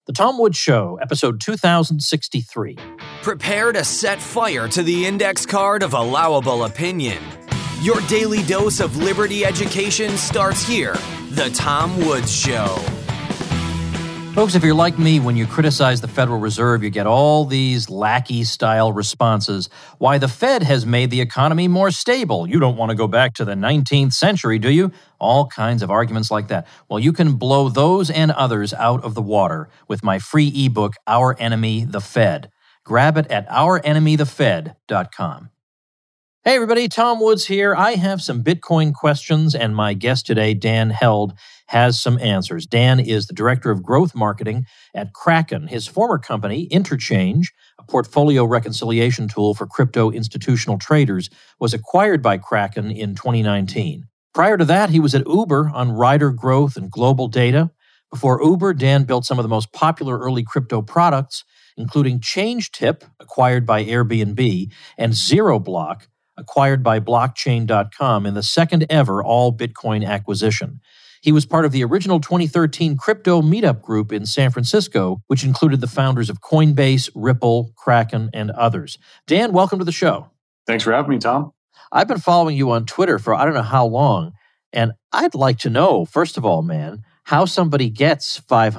The Tom Woods Show, episode 2063. Prepare to set fire to the index card of allowable opinion. Your daily dose of liberty education starts here. The Tom Woods Show. Folks, if you're like me, when you criticize the Federal Reserve, you get all these lackey-style responses. Why, the Fed has made the economy more stable. You don't want to go back to the 19th century, do you? All kinds of arguments like that. Well, you can blow those and others out of the water with my free ebook, Our Enemy, the Fed. Grab it at ourenemythefed.com. Hey everybody, Tom Woods here. I have some Bitcoin questions, and my guest today, Dan Held, has some answers. Dan is the Director of Growth Marketing at Kraken. His former company, Interchange, a portfolio reconciliation tool for crypto institutional traders, was acquired by Kraken in 2019. Prior to that, he was at Uber on rider growth and global data. Before Uber, Dan built some of the most popular early crypto products, including ChangeTip, acquired by Airbnb, and ZeroBlock, acquired by Blockchain.com in the second ever all-Bitcoin acquisition. He was part of the original 2013 crypto meetup group in San Francisco, which included the founders of Coinbase, Ripple, Kraken, and others. Dan, welcome to the show. Thanks for having me, Tom. I've been following you on Twitter for I don't know how long, and I'd like to know, first of all, man, how somebody gets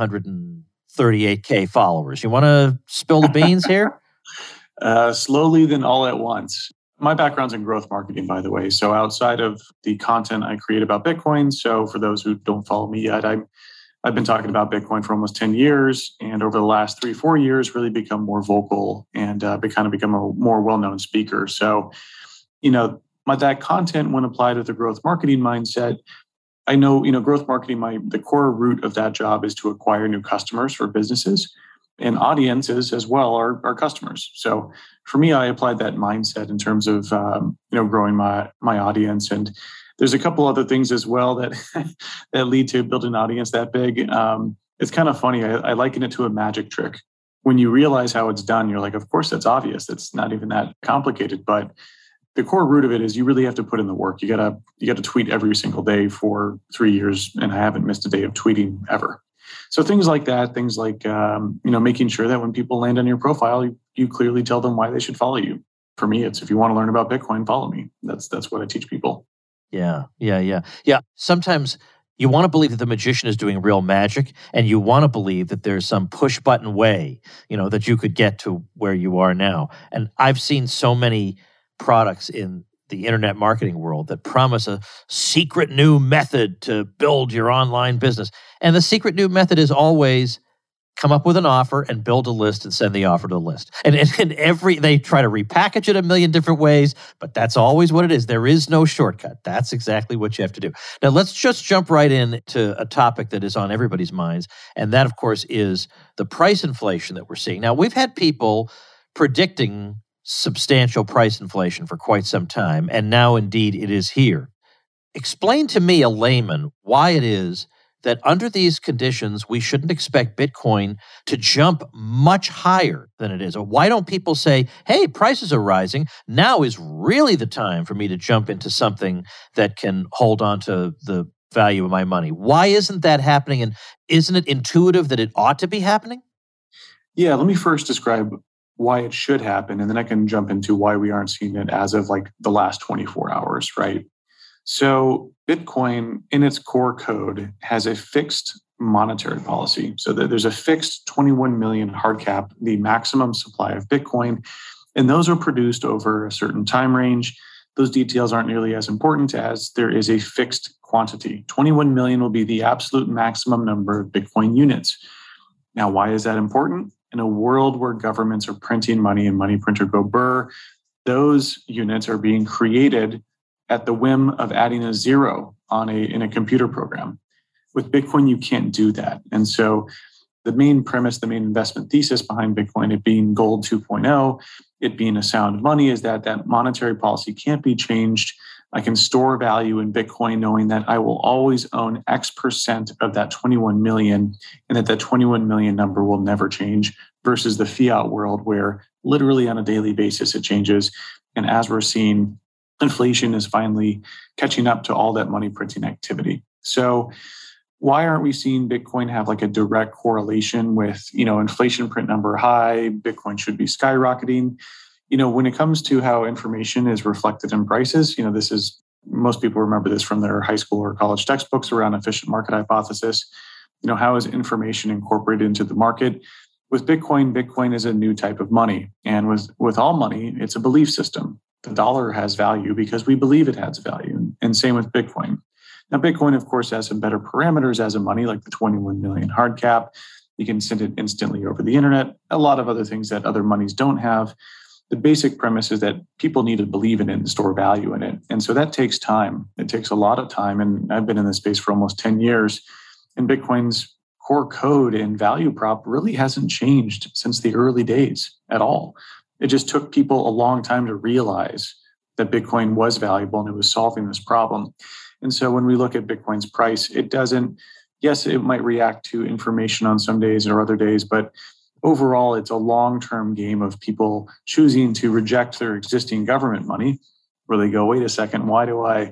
538K followers. You want to spill the beans here? Slowly, then all at once. My background's in growth marketing, by the way. So outside of the content I create about Bitcoin, so for those who don't follow me yet, I've been talking about Bitcoin for almost 10 years. And over the last 3-4 years, really become more vocal and become a more well-known speaker. So, that content, when applied with the growth marketing mindset, I know, growth marketing, the core root of that job is to acquire new customers for businesses. And audiences as well are customers. So for me, I applied that mindset in terms of growing my audience. And there's a couple other things as well that that lead to building an audience that big. It's kind of funny. I liken it to a magic trick. When you realize how it's done, you're like, of course, that's obvious. It's not even that complicated. But the core root of it is you really have to put in the work. You got to tweet every single day for 3 years, and I haven't missed a day of tweeting ever. So things like that, making sure that when people land on your profile, you clearly tell them why they should follow you. For me, it's if you want to learn about Bitcoin, follow me. That's what I teach people. Yeah. Sometimes you want to believe that the magician is doing real magic, and you want to believe that there's some push button way, that you could get to where you are now. And I've seen so many products in the internet marketing world that promise a secret new method to build your online business. And the secret new method is always come up with an offer and build a list and send the offer to the list. And they try to repackage it a million different ways, but that's always what it is. There is no shortcut. That's exactly what you have to do. Now, let's just jump right into a topic that is on everybody's minds. And that, of course, is the price inflation that we're seeing. Now, we've had people predicting substantial price inflation for quite some time, and now indeed it is here. Explain to me, a layman, why it is that under these conditions we shouldn't expect Bitcoin to jump much higher than it is. Or why don't people say, hey, prices are rising, now is really the time for me to jump into something that can hold on to the value of my money? Why isn't that happening, and isn't it intuitive that it ought to be happening? Yeah, let me first describe why it should happen, and then I can jump into why we aren't seeing it as of the last 24 hours, right? So Bitcoin, in its core code, has a fixed monetary policy. So there's a fixed 21 million hard cap, the maximum supply of Bitcoin, and those are produced over a certain time range. Those details aren't nearly as important as there is a fixed quantity. 21 million will be the absolute maximum number of Bitcoin units. Now, why is that important? In a world where governments are printing money and money printer go burr, those units are being created at the whim of adding a zero in a computer program. With Bitcoin, you can't do that. And so the main premise, the main investment thesis behind Bitcoin, it being gold 2.0, it being a sound money, is that monetary policy can't be changed. I can store value in Bitcoin knowing that I will always own X percent of that 21 million, and that 21 million number will never change, versus the fiat world where literally on a daily basis it changes. And as we're seeing, inflation is finally catching up to all that money printing activity. So why aren't we seeing Bitcoin have like a direct correlation with, inflation print number high, Bitcoin should be skyrocketing? When it comes to how information is reflected in prices, this is, most people remember this from their high school or college textbooks around efficient market hypothesis. How is information incorporated into the market? With Bitcoin is a new type of money. And with all money, it's a belief system. The dollar has value because we believe it has value. And same with Bitcoin. Now, Bitcoin, of course, has some better parameters as a money, like the 21 million hard cap. You can send it instantly over the internet. A lot of other things that other monies don't have. The basic premise is that people need to believe in it and store value in it. And so that takes time. It takes a lot of time. And I've been in this space for almost 10 years. And Bitcoin's core code and value prop really hasn't changed since the early days at all. It just took people a long time to realize that Bitcoin was valuable and it was solving this problem. And so when we look at Bitcoin's price, yes, it might react to information on some days or other days, but overall, it's a long-term game of people choosing to reject their existing government money, where they go, wait a second, why do I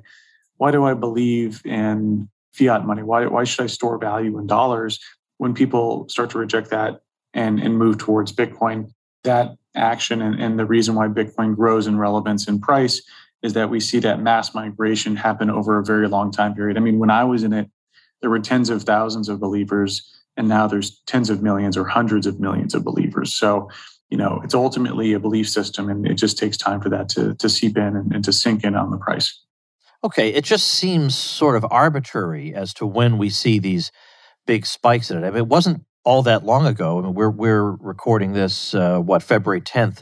believe in fiat money? Why should I store value in dollars? When people start to reject that and move towards Bitcoin, that action and the reason why Bitcoin grows in relevance and price is that we see that mass migration happen over a very long time period. I mean, when I was in it, there were tens of thousands of believers, and now there's tens of millions or hundreds of millions of believers. So, it's ultimately a belief system, and it just takes time for that to seep in and to sink in on the price. Okay, it just seems sort of arbitrary as to when we see these big spikes in it. I mean, it wasn't all that long ago. I mean, we're recording this, February 10th,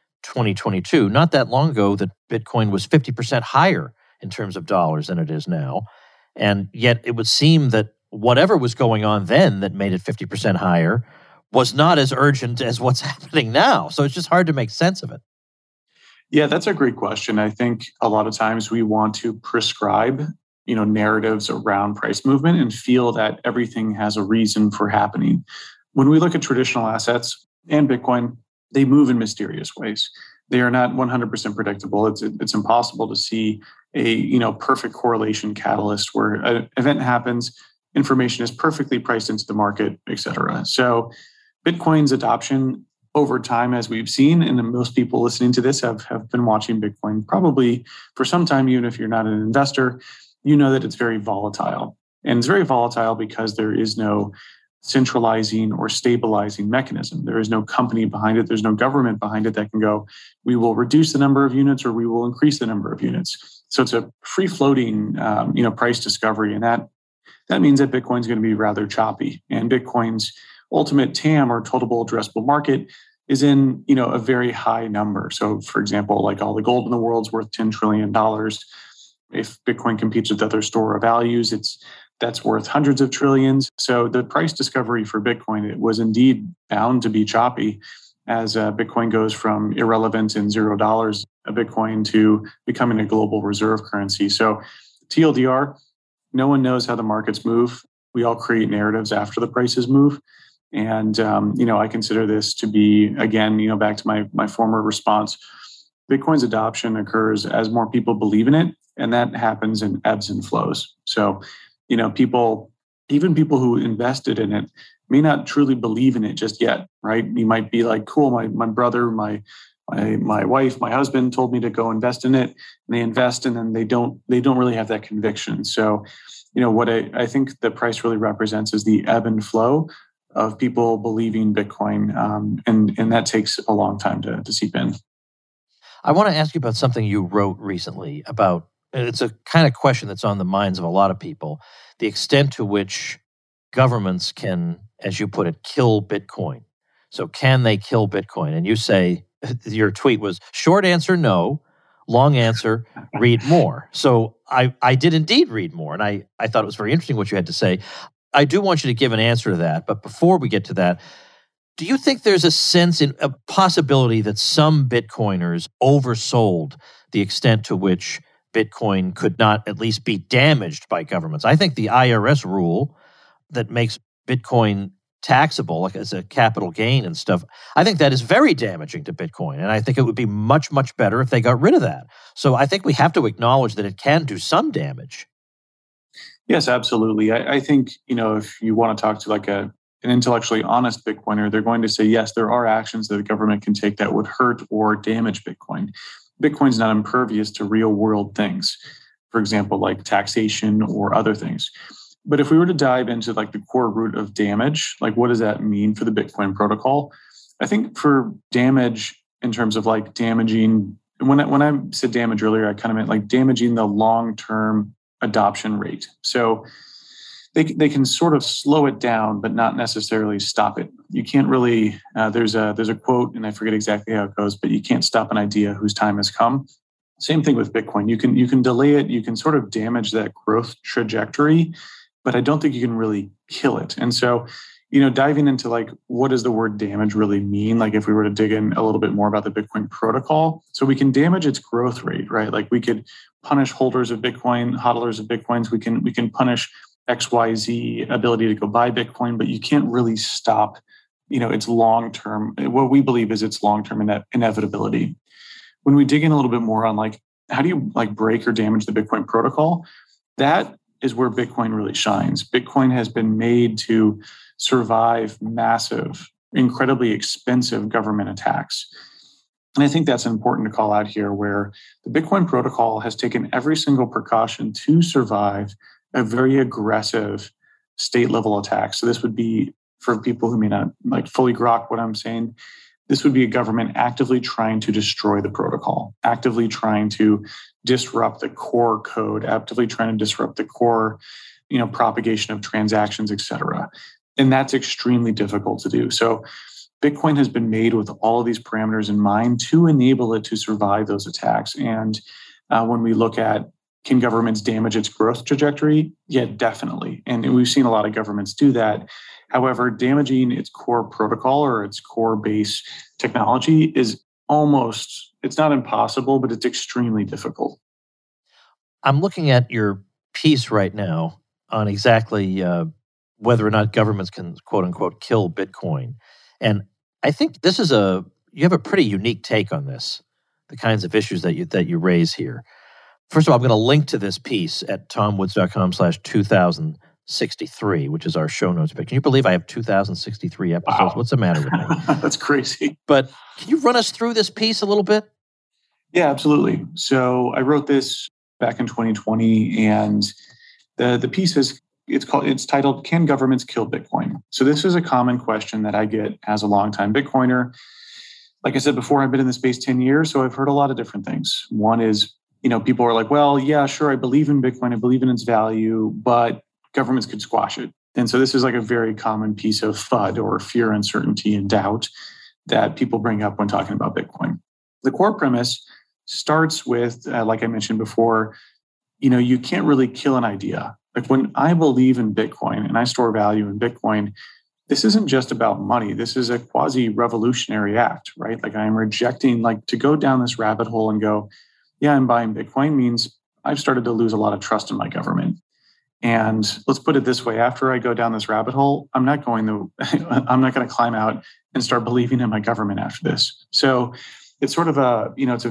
2022. Not that long ago that Bitcoin was 50% higher in terms of dollars than it is now. And yet it would seem that whatever was going on then that made it 50% higher was not as urgent as what's happening now. So it's just hard to make sense of it. Yeah, that's a great question. I think a lot of times we want to prescribe, narratives around price movement and feel that everything has a reason for happening. When we look at traditional assets and Bitcoin, they move in mysterious ways. They are not 100% predictable. It's impossible to see a perfect correlation catalyst where an event happens, information is perfectly priced into the market, et cetera. So Bitcoin's adoption over time, as we've seen, and most people listening to this have been watching Bitcoin probably for some time, even if you're not an investor, that it's very volatile. And it's very volatile because there is no centralizing or stabilizing mechanism. There is no company behind it. There's no government behind it that can go, we will reduce the number of units or we will increase the number of units. So it's a free-floating, price discovery. And that means that Bitcoin's going to be rather choppy. And Bitcoin's ultimate TAM, or total addressable market, is in, a very high number. So for example, like all the gold in the world's worth $10 trillion. If Bitcoin competes with other store of values, that's worth hundreds of trillions. So the price discovery for Bitcoin, it was indeed bound to be choppy as Bitcoin goes from irrelevant and $0 a Bitcoin to becoming a global reserve currency. So TLDR, no one knows how the markets move. We all create narratives after the prices move. And, I consider this to be, again, back to my former response, Bitcoin's adoption occurs as more people believe in it, and that happens in ebbs and flows. So, even people who invested in it may not truly believe in it just yet, right? You might be like, cool, my brother, my wife, my husband told me to go invest in it, and they invest, and then they don't really have that conviction. So, what I think the price really represents is the ebb and flow of people believing Bitcoin, and that takes a long time to seep in. I want to ask you about something you wrote recently about, it's a kind of question that's on the minds of a lot of people, the extent to which governments can, as you put it, kill Bitcoin. So can they kill Bitcoin? And you say, your tweet was, short answer, no. Long answer, read more. So I did indeed read more, and I thought it was very interesting what you had to say. I do want you to give an answer to that, but before we get to that, do you think there's a possibility that some Bitcoiners oversold the extent to which Bitcoin could not at least be damaged by governments? I think the IRS rule that makes Bitcoin taxable, like as a capital gain and stuff, I think that is very damaging to Bitcoin. And I think it would be much, much better if they got rid of that. So I think we have to acknowledge that it can do some damage. Yes, absolutely. I think, if you want to talk to like an intellectually honest Bitcoiner, they're going to say, yes, there are actions that the government can take that would hurt or damage Bitcoin. Bitcoin's not impervious to real world things, for example, like taxation or other things. But if we were to dive into like the core root of damage, like what does that mean for the Bitcoin protocol? I think for damage in terms of like damaging, when I said damage earlier, I kind of meant like damaging the long-term adoption rate. So they can sort of slow it down, but not necessarily stop it. You can't really. There's a quote, and I forget exactly how it goes, but you can't stop an idea whose time has come. Same thing with Bitcoin. You can delay it. You can sort of damage that growth trajectory, but I don't think you can really kill it. And so, diving into like what does the word damage really mean? Like if we were to dig in a little bit more about the Bitcoin protocol, so we can damage its growth rate, right? Like we could punish holders of Bitcoin, hodlers of Bitcoins. We can punish XYZ ability to go buy Bitcoin, but you can't really stop, its long-term, what we believe is its long-term inevitability. When we dig in a little bit more on like, how do you like break or damage the Bitcoin protocol? That is where Bitcoin really shines. Bitcoin has been made to survive massive, incredibly expensive government attacks. And I think that's important to call out here, where the Bitcoin protocol has taken every single precaution to survive a very aggressive state level attack. So this would be, for people who may not like fully grok what I'm saying, this would be a government actively trying to destroy the protocol, actively trying to disrupt the core code, actively trying to disrupt the core, propagation of transactions, et cetera. And that's extremely difficult to do. So Bitcoin has been made with all of these parameters in mind to enable it to survive those attacks. And when we look at, can governments damage its growth trajectory? Yeah, definitely. And we've seen a lot of governments do that. However, damaging its core protocol or its core base technology is it's not impossible, but it's extremely difficult. I'm looking at your piece right now on exactly whether or not governments can, quote unquote, kill Bitcoin. And I think you have a pretty unique take on this, the kinds of issues that you raise here. First of all, I'm going to link to this piece at tomwoods.com/2063, which is our show notes. But can you believe I have 2063 episodes? Wow. What's the matter with me? That's crazy. But can you run us through this piece a little bit? Yeah, absolutely. So I wrote this back in 2020, and the piece it's titled, "Can Governments Kill Bitcoin?" So this is a common question that I get as a longtime Bitcoiner. Like I said before, I've been in the space 10 years, so I've heard a lot of different things. One is, people are like, well, yeah, sure, I believe in Bitcoin, I believe in its value, but governments could squash it. And so this is like a very common piece of FUD, or fear, uncertainty, and doubt, that people bring up when talking about Bitcoin. The core premise starts with, like I mentioned before, you can't really kill an idea. Like when I believe in Bitcoin and I store value in Bitcoin, this isn't just about money. This is a quasi-revolutionary act, right? Like I'm rejecting, like to go down this rabbit hole and go, yeah, I'm buying Bitcoin means I've started to lose a lot of trust in my government. And let's put it this way: after I go down this rabbit hole, I'm not going to climb out and start believing in my government after this. So it's sort of it's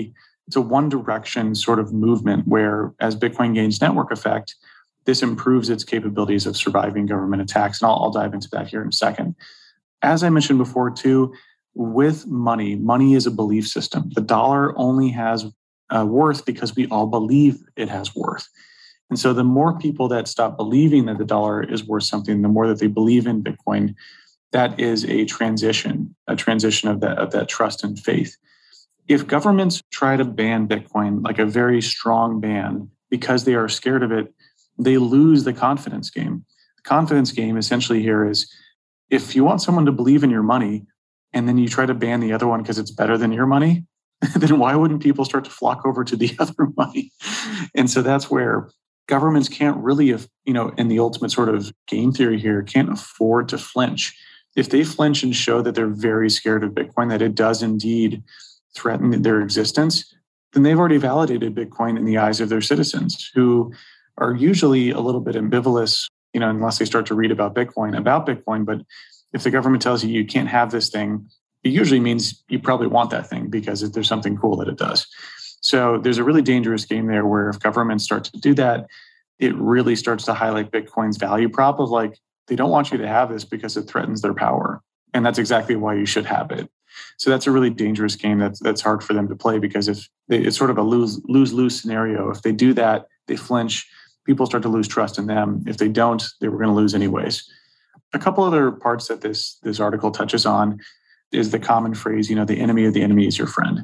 a one direction sort of movement where, as Bitcoin gains network effect, this improves its capabilities of surviving government attacks. And I'll dive into that here in a second. As I mentioned before too, with money is a belief system. The dollar only has worth because we all believe it has worth. And so the more people that stop believing that the dollar is worth something, the more that they believe in Bitcoin, that is a transition of that trust and faith. If governments try to ban Bitcoin, like a very strong ban, because they are scared of it, they lose the confidence game. The confidence game essentially here is, if you want someone to believe in your money and then you try to ban the other one because it's better than your money, then why wouldn't people start to flock over to the other money? And so that's where governments can't really, in the ultimate sort of game theory here, can't afford to flinch. If they flinch and show that they're very scared of Bitcoin, that it does indeed threaten their existence, then they've already validated Bitcoin in the eyes of their citizens, who are usually a little bit ambivalent, unless they start to read about Bitcoin. But if the government tells you you can't have this thing, it usually means you probably want that thing because there's something cool that it does. So there's a really dangerous game there where if governments start to do that, it really starts to highlight Bitcoin's value prop of like, they don't want you to have this because it threatens their power. And that's exactly why you should have it. So that's a really dangerous game that's hard for them to play, because it's sort of a lose-lose scenario. If they do that, they flinch, people start to lose trust in them. If they don't, they were going to lose anyways. A couple other parts that this article touches on is the common phrase, the enemy of the enemy is your friend.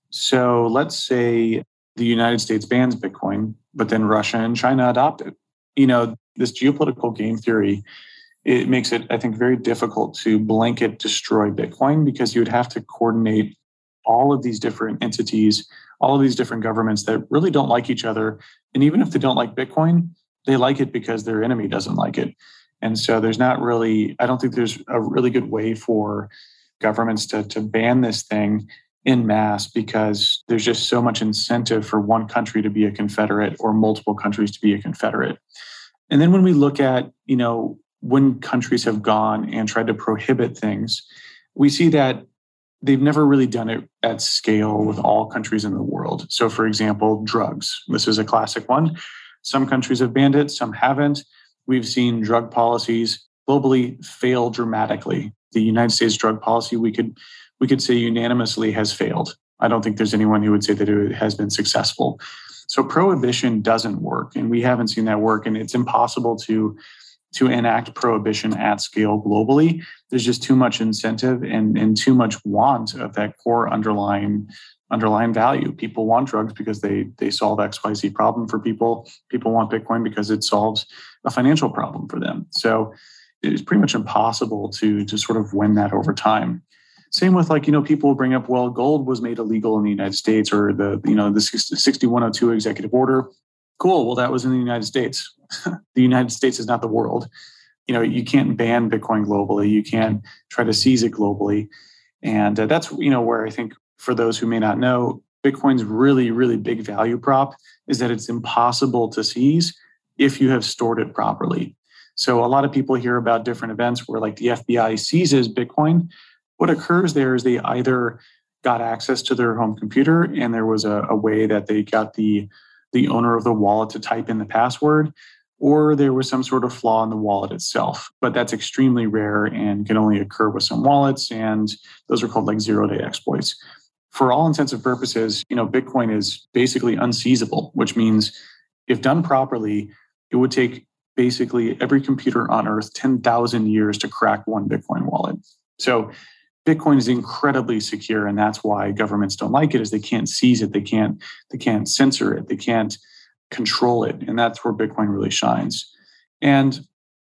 So let's say the United States bans Bitcoin, but then Russia and China adopt it. This geopolitical game theory, it makes it, I think, very difficult to blanket destroy Bitcoin, because you would have to coordinate all of these different entities, all of these different governments that really don't like each other. And even if they don't like Bitcoin, they like it because their enemy doesn't like it. And so I don't think there's a really good way for governments to ban this thing en masse, because there's just so much incentive for one country to be a confederate or multiple countries to be a confederate. And then when we look at, when countries have gone and tried to prohibit things, we see that they've never really done it at scale with all countries in the world. So for example, drugs. This is a classic one. Some countries have banned it, some haven't. We've seen drug policies globally fail dramatically. The United States drug policy, we could say unanimously has failed. I don't think there's anyone who would say that it has been successful. So prohibition doesn't work, and we haven't seen that work, and it's impossible to enact prohibition at scale globally. There's just too much incentive and too much want of that core underlying value. People want drugs because they solve XYZ problem for people. People want Bitcoin because it solves a financial problem for them. So it's pretty much impossible to sort of win that over time. Same with people bring up, well, gold was made illegal in the United States, or the 6102 executive order. Cool. Well, that was in the United States. The United States is not the world. You can't ban Bitcoin globally. You can't try to seize it globally. And that's, where I think for those who may not know, Bitcoin's really, really big value prop is that it's impossible to seize if you have stored it properly. So a lot of people hear about different events where the FBI seizes Bitcoin. What occurs there is they either got access to their home computer and there was a way that they got the owner of the wallet to type in the password, or there was some sort of flaw in the wallet itself. But that's extremely rare and can only occur with some wallets, and those are called zero-day exploits. For all intents and purposes, Bitcoin is basically unseizable, which means if done properly, it would take basically every computer on Earth 10,000 years to crack one Bitcoin wallet. So Bitcoin is incredibly secure, and that's why governments don't like it, is they can't seize it, they can't censor it, they can't control it, and that's where Bitcoin really shines. And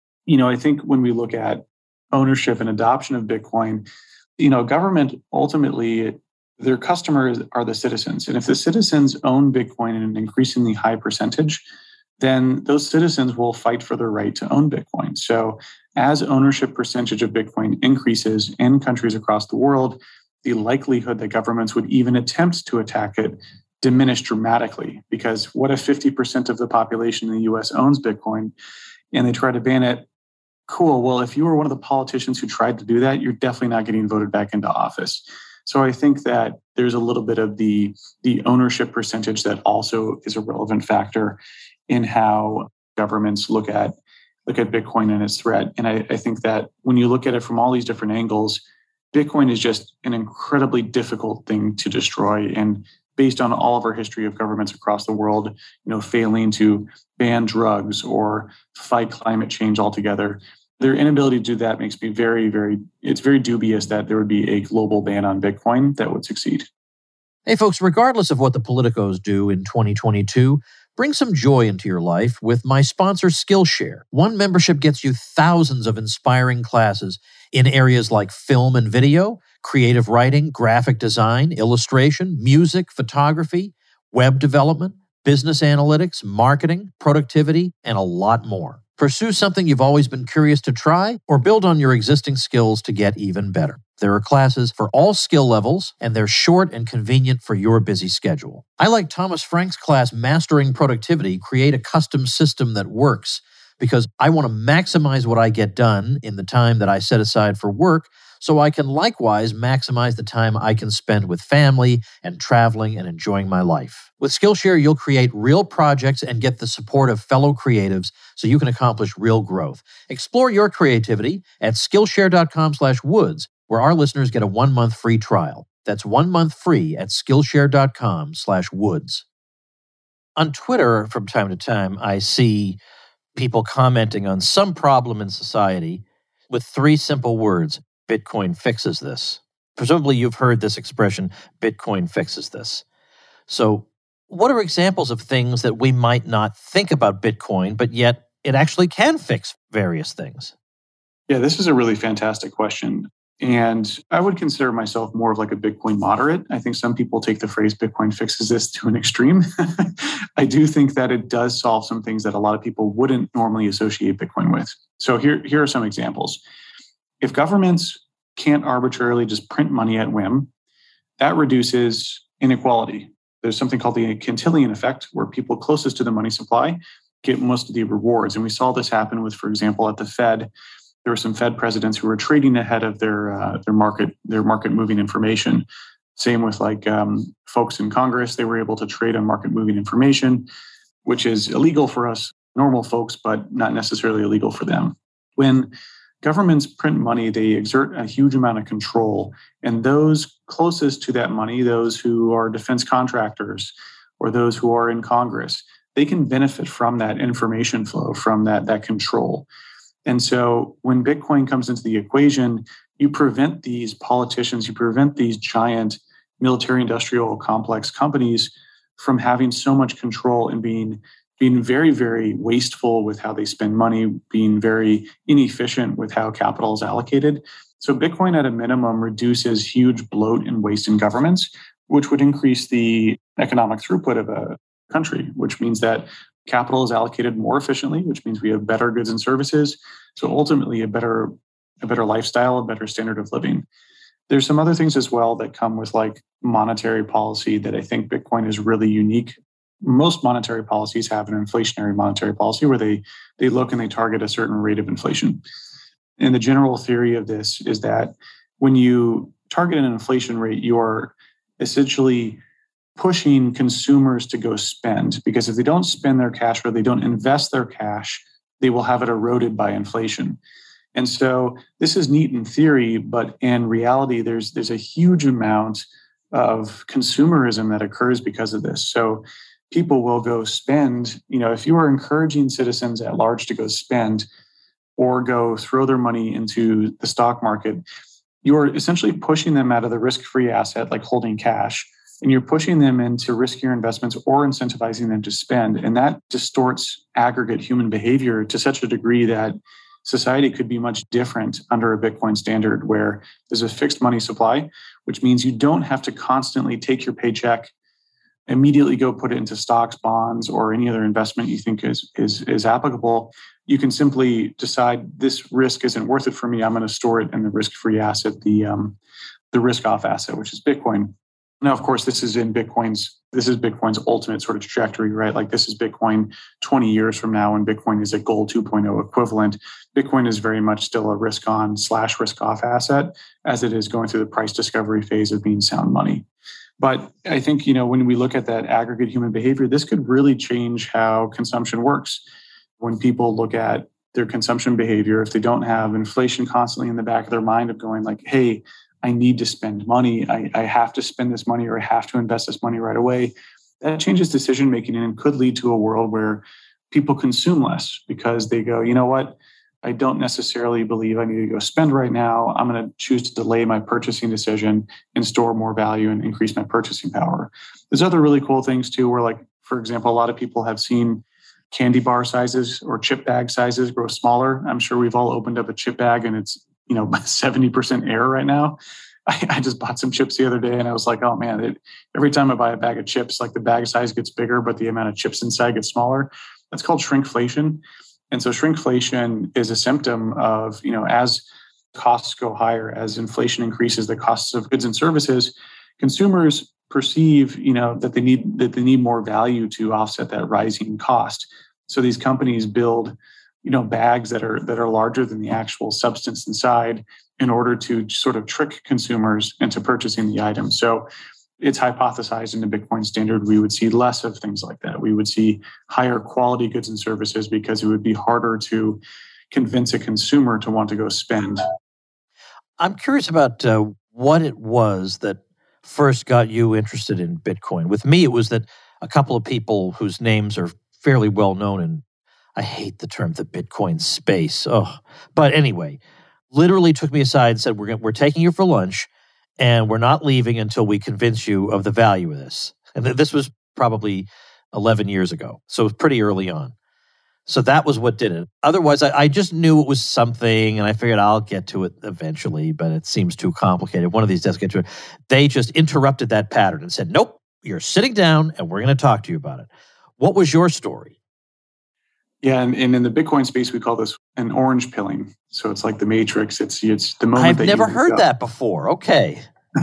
I think when we look at ownership and adoption of Bitcoin, government ultimately, their customers are the citizens, and if the citizens own Bitcoin in an increasingly high percentage, then those citizens will fight for their right to own Bitcoin. So as ownership percentage of Bitcoin increases in countries across the world, the likelihood that governments would even attempt to attack it diminish dramatically. Because what if 50% of the population in the US owns Bitcoin and they try to ban it? Cool. Well, if you were one of the politicians who tried to do that, you're definitely not getting voted back into office. So I think that there's a little bit of the ownership percentage that also is a relevant factor in how governments look at Bitcoin and its threat. And I think that when you look at it from all these different angles, Bitcoin is just an incredibly difficult thing to destroy. And based on all of our history of governments across the world, failing to ban drugs or fight climate change altogether, their inability to do that makes me it's very dubious that there would be a global ban on Bitcoin that would succeed. Hey, folks, regardless of what the politicos do in 2022, bring some joy into your life with my sponsor, Skillshare. One membership gets you thousands of inspiring classes in areas like film and video, creative writing, graphic design, illustration, music, photography, web development, business analytics, marketing, productivity, and a lot more. Pursue something you've always been curious to try, or build on your existing skills to get even better. There are classes for all skill levels, and they're short and convenient for your busy schedule. I like Thomas Frank's class, Mastering Productivity, Create a Custom System That Works, because I want to maximize what I get done in the time that I set aside for work, so I can likewise maximize the time I can spend with family and traveling and enjoying my life. With Skillshare, you'll create real projects and get the support of fellow creatives so you can accomplish real growth. Explore your creativity at Skillshare.com/Woods, where our listeners get a 1-month free trial. That's 1 month free at Skillshare.com/Woods. On Twitter, from time to time, I see people commenting on some problem in society with 3 simple words: Bitcoin fixes this. Presumably you've heard this expression, Bitcoin fixes this. So what are examples of things that we might not think about Bitcoin, but yet it actually can fix various things? Yeah, this is a really fantastic question. And I would consider myself more of like a Bitcoin moderate. I think some people take the phrase Bitcoin fixes this to an extreme. I do think that it does solve some things that a lot of people wouldn't normally associate Bitcoin with. So here are some examples. If governments can't arbitrarily just print money at whim, that reduces inequality. There's something called the Cantillon effect, where people closest to the money supply get most of the rewards. And we saw this happen with, for example, at the Fed. There were some Fed presidents who were trading ahead of their market moving information. Same with folks in Congress. They were able to trade on market moving information, which is illegal for us normal folks, but not necessarily illegal for them. When governments print money, they exert a huge amount of control. And those closest to that money, those who are defense contractors or those who are in Congress, they can benefit from that information flow, from that control. And so when Bitcoin comes into the equation, you prevent these politicians, you prevent these giant military industrial complex companies from having so much control and being very, very wasteful with how they spend money, being very inefficient with how capital is allocated. So Bitcoin at a minimum reduces huge bloat and waste in governments, which would increase the economic throughput of a country, which means that capital is allocated more efficiently, which means we have better goods and services. So ultimately a better lifestyle, a better standard of living. There's some other things as well that come with like monetary policy that I think Bitcoin is really unique. Most monetary policies have an inflationary monetary policy where they look and they target a certain rate of inflation. And the general theory of this is that when you target an inflation rate, you are essentially pushing consumers to go spend, because if they don't spend their cash or they don't invest their cash, they will have it eroded by inflation. And so this is neat in theory, but in reality, there's a huge amount of consumerism that occurs because of this. So people will go spend, if you are encouraging citizens at large to go spend or go throw their money into the stock market, you are essentially pushing them out of the risk-free asset like holding cash, and you're pushing them into riskier investments or incentivizing them to spend. And that distorts aggregate human behavior to such a degree that society could be much different under a Bitcoin standard where there's a fixed money supply, which means you don't have to constantly take your paycheck, immediately go put it into stocks, bonds, or any other investment you think is applicable. You can simply decide this risk isn't worth it for me. I'm going to store it in the risk-free asset, the risk-off asset, which is Bitcoin. Now, of course, this is Bitcoin's ultimate sort of trajectory, right? Like this is Bitcoin 20 years from now, and Bitcoin is a Gold 2.0 equivalent. Bitcoin is very much still a risk-on/risk-off asset as it is going through the price discovery phase of being sound money. But I think, when we look at that aggregate human behavior, this could really change how consumption works. When people look at their consumption behavior, if they don't have inflation constantly in the back of their mind of going like, hey, I need to spend money, I have to spend this money, or I have to invest this money right away, that changes decision-making and could lead to a world where people consume less because they go, you know what, I don't necessarily believe I need to go spend right now. I'm going to choose to delay my purchasing decision and store more value and increase my purchasing power. There's other really cool things too, where like, for example, a lot of people have seen candy bar sizes or chip bag sizes grow smaller. I'm sure we've all opened up a chip bag and it's 70% air right now. I just bought some chips the other day and I was like, oh man, every time I buy a bag of chips, like the bag size gets bigger, but the amount of chips inside gets smaller. That's called shrinkflation. And so shrinkflation is a symptom of, as costs go higher, as inflation increases the costs of goods and services, consumers perceive, that they need more value to offset that rising cost. So these companies build bags that are larger than the actual substance inside in order to sort of trick consumers into purchasing the item. So it's hypothesized in the Bitcoin standard we would see less of things like that. We would see higher quality goods and services because it would be harder to convince a consumer to want to go spend. I'm curious about what it was that first got you interested in Bitcoin. With me, it was that a couple of people whose names are fairly well known, and I hate the term, the Bitcoin space. But anyway, literally took me aside and said, we're taking you for lunch, and we're not leaving until we convince you of the value of this. And this was probably 11 years ago, so it was pretty early on. So that was what did it. Otherwise, I just knew it was something, and I figured I'll get to it eventually, but it seems too complicated. One of these days, I'll get to it. They just interrupted that pattern and said, nope, you're sitting down, and we're going to talk to you about it. What was your story? Yeah, and in the Bitcoin space, we call this an orange pilling. So it's like the Matrix. It's the moment. I've never heard that before. Okay.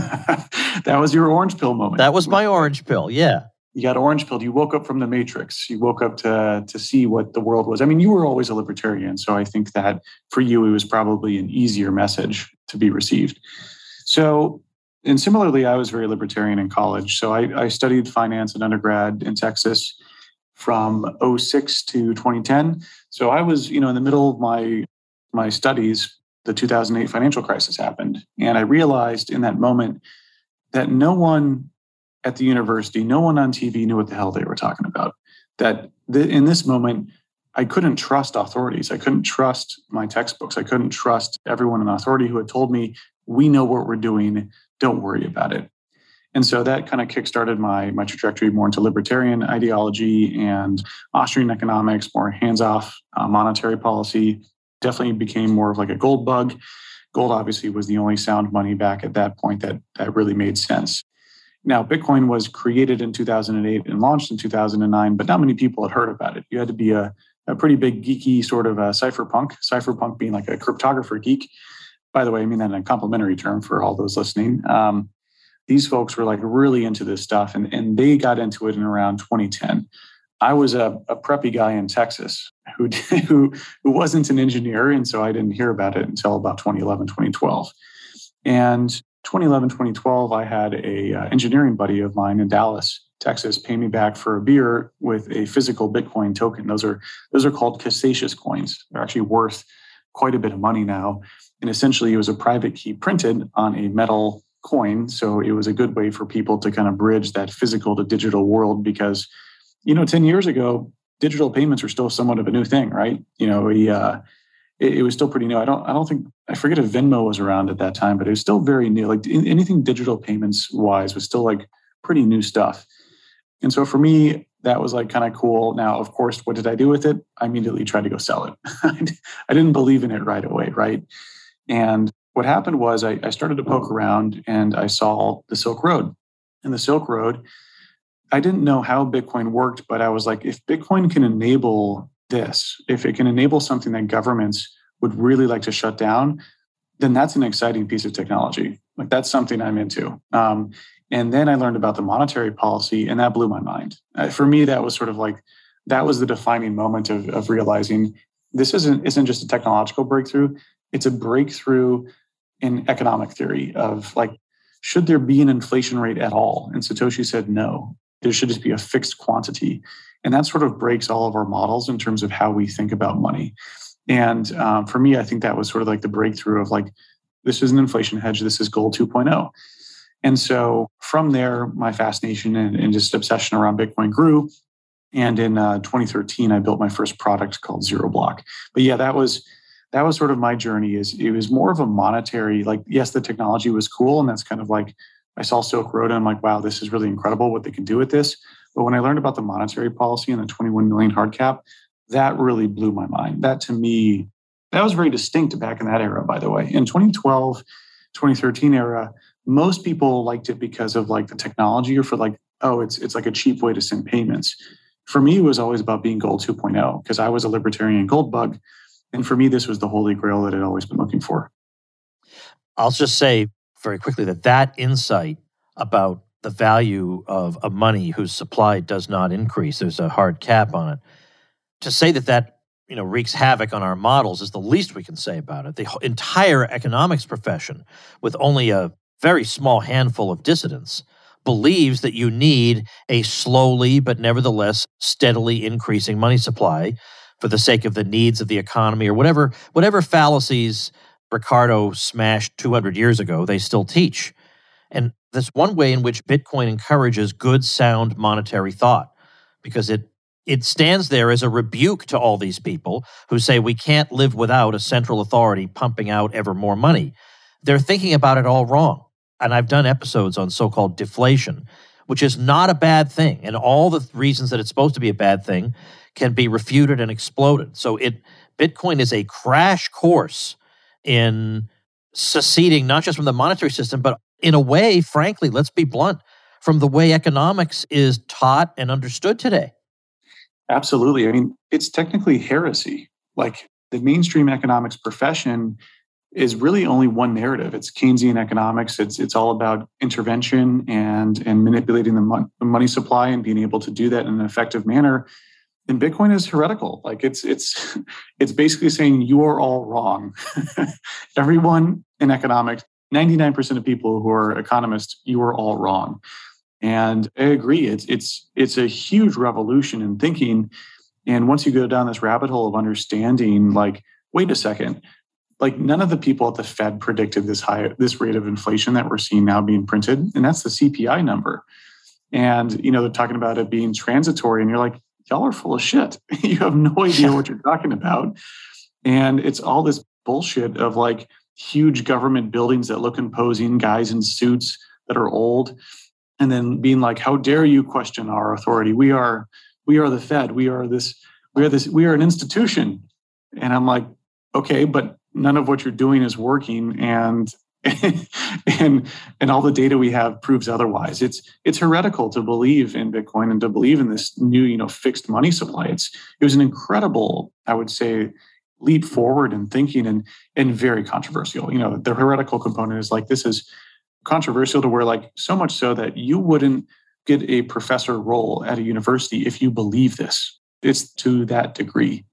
That was your orange pill moment. That was my orange pill, yeah. You got orange pilled. You woke up from the Matrix. You woke up to see what the world was. I mean, you were always a libertarian. So I think that for you, it was probably an easier message to be received. So, and similarly, I was very libertarian in college. So I studied finance in undergrad in Texas from 2006 to 2010. So I was, in the middle of my studies, the 2008 financial crisis happened. And I realized in that moment that no one at the university, no one on TV knew what the hell they were talking about. That in this moment, I couldn't trust authorities. I couldn't trust my textbooks. I couldn't trust everyone in authority who had told me, we know what we're doing, don't worry about it. And so that kind of kickstarted my trajectory more into libertarian ideology and Austrian economics, more hands-off monetary policy. Definitely became more of like a gold bug. Gold obviously was the only sound money back at that point that really made sense. Now, Bitcoin was created in 2008 and launched in 2009, but not many people had heard about it. You had to be a pretty big geeky sort of cypherpunk being like a cryptographer geek. By the way, I mean that in a complimentary term for all those listening. These folks were like really into this stuff, and they got into it in around 2010. I was a preppy guy in Texas who wasn't an engineer, and so I didn't hear about it until about 2011, 2012. And 2011, 2012, I had a engineering buddy of mine in Dallas, Texas, pay me back for a beer with a physical Bitcoin token. Those are called Cassasius coins. They're actually worth quite a bit of money now. And essentially, it was a private key printed on a metal coin. So it was a good way for people to kind of bridge that physical to digital world because, 10 years ago, digital payments were still somewhat of a new thing, right? It was still pretty new. I forget if Venmo was around at that time, but it was still very new. Like anything digital payments wise was still like pretty new stuff. And so for me, that was like kind of cool. Now, of course, what did I do with it? I immediately tried to go sell it. I didn't believe in it right away, right? And what happened was I started to poke around and I saw the Silk Road. And the Silk Road, I didn't know how Bitcoin worked, but I was like, if Bitcoin can enable this, if it can enable something that governments would really like to shut down, then that's an exciting piece of technology. Like that's something I'm into. And then I learned about the monetary policy, and that blew my mind. For me, that was sort of like, that was the defining moment of realizing this isn't just a technological breakthrough. It's a breakthrough in economic theory of like, should there be an inflation rate at all? And Satoshi said, no, there should just be a fixed quantity. And that sort of breaks all of our models in terms of how we think about money. And for me, I think that was sort of like the breakthrough of like, this is an inflation hedge. This is gold 2.0. And so from there, my fascination and just obsession around Bitcoin grew. And in 2013, I built my first product called Zero Block. But yeah, that was sort of my journey. It was more of a monetary, like, yes, the technology was cool. And that's kind of like, I saw Silk Road and I'm like, wow, this is really incredible what they can do with this. But when I learned about the monetary policy and the 21 million hard cap, that really blew my mind. That to me, that was very distinct back in that era, by the way. In 2012, 2013 era, most people liked it because of like the technology or for like, oh, it's like a cheap way to send payments. For me, it was always about being gold 2.0 because I was a libertarian gold bug. And for me, this was the holy grail that I'd always been looking for. I'll just say very quickly that insight about the value of a money whose supply does not increase, there's a hard cap on it. To say that wreaks havoc on our models is the least we can say about it. The entire economics profession, with only a very small handful of dissidents, believes that you need a slowly but nevertheless steadily increasing money supply for the sake of the needs of the economy, or whatever fallacies Ricardo smashed 200 years ago, they still teach. And that's one way in which Bitcoin encourages good, sound monetary thought, because it stands there as a rebuke to all these people who say we can't live without a central authority pumping out ever more money. They're thinking about it all wrong. And I've done episodes on so-called deflation, which is not a bad thing. And all the reasons that it's supposed to be a bad thing can be refuted and exploded. So Bitcoin is a crash course in seceding not just from the monetary system, but in a way, frankly, let's be blunt, from the way economics is taught and understood today. Absolutely. I mean, it's technically heresy. Like, the mainstream economics profession is really only one narrative. It's Keynesian economics. It's all about intervention and manipulating the money supply and being able to do that in an effective manner. And Bitcoin is heretical. Like, it's basically saying you are all wrong. Everyone in economics, 99% of people who are economists, you are all wrong. And I agree. It's a huge revolution in thinking. And once you go down this rabbit hole of understanding, like, wait a second, like, none of the people at the Fed predicted this rate of inflation that we're seeing now being printed, and that's the CPI number. And they're talking about it being transitory, and you're like, y'all are full of shit. You have no idea what you're talking about. And it's all this bullshit of like huge government buildings that look imposing, guys in suits that are old, and then being like, how dare you question our authority? We are the Fed. We are an institution. And I'm like, okay, but none of what you're doing is working, and all the data we have proves otherwise. It's heretical to believe in Bitcoin and to believe in this new, fixed money supply. It was an incredible, I would say, leap forward in thinking, and very controversial. The heretical component is like, this is controversial to where, like, so much so that you wouldn't get a professor role at a university if you believe this. It's to that degree.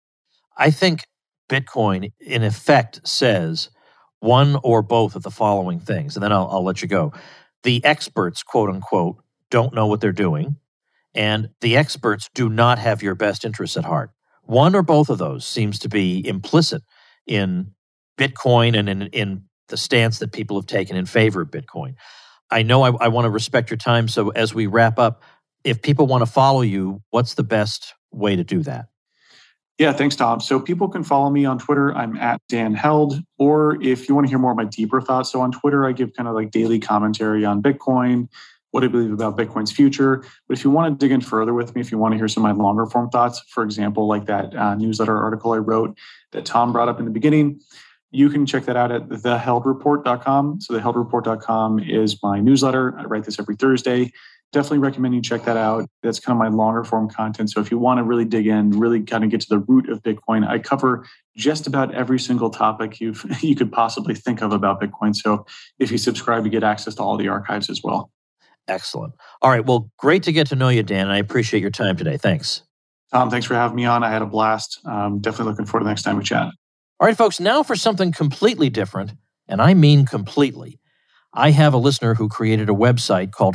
I think Bitcoin, in effect, says one or both of the following things, and then I'll let you go. The experts, quote unquote, don't know what they're doing, and the experts do not have your best interests at heart. One or both of those seems to be implicit in Bitcoin and in the stance that people have taken in favor of Bitcoin. I know I want to respect your time, so as we wrap up, if people want to follow you, what's the best way to do that? Yeah, thanks, Tom. So people can follow me on Twitter. I'm at Dan Held. Or if you want to hear more of my deeper thoughts, so on Twitter, I give kind of like daily commentary on Bitcoin, what I believe about Bitcoin's future. But if you want to dig in further with me, if you want to hear some of my longer form thoughts, for example, like that newsletter article I wrote that Tom brought up in the beginning, you can check that out at theheldreport.com. So theheldreport.com is my newsletter. I write this every Thursday. Definitely recommend you check that out. That's kind of my longer form content. So if you want to really dig in, really kind of get to the root of Bitcoin, I cover just about every single topic you could possibly think of about Bitcoin. So if you subscribe, you get access to all the archives as well. Excellent. All right. Well, great to get to know you, Dan. And I appreciate your time today. Thanks. Tom, thanks for having me on. I had a blast. Definitely looking forward to the next time we chat. All right, folks, now for something completely different, and I mean completely. I have a listener who created a website called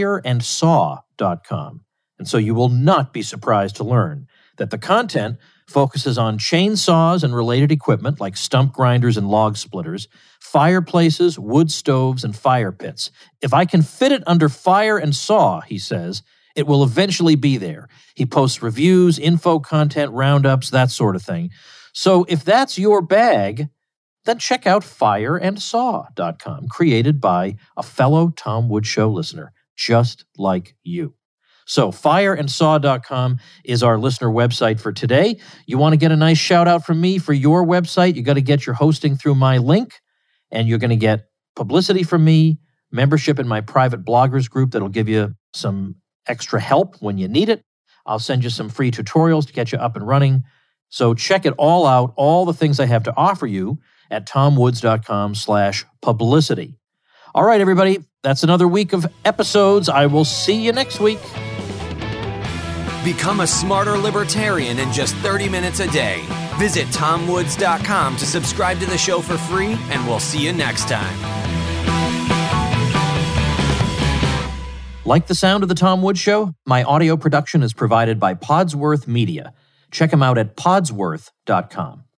fireandsaw.com. And so you will not be surprised to learn that the content focuses on chainsaws and related equipment like stump grinders and log splitters, fireplaces, wood stoves, and fire pits. If I can fit it under fire and saw, he says, it will eventually be there. He posts reviews, info content, roundups, that sort of thing. So if that's your bag, then check out fireandsaw.com, created by a fellow Tom Woods Show listener, just like you. So fireandsaw.com is our listener website for today. You want to get a nice shout out from me for your website, you got to get your hosting through my link, and you're going to get publicity from me, membership in my private bloggers group that'll give you some extra help when you need it. I'll send you some free tutorials to get you up and running. So check it all out, all the things I have to offer you at tomwoods.com/publicity. All right, everybody, that's another week of episodes. I will see you next week. Become a smarter libertarian in just 30 minutes a day. Visit TomWoods.com to subscribe to the show for free, and we'll see you next time. Like the sound of The Tom Woods Show? My audio production is provided by Podsworth Media. Check them out at podsworth.com.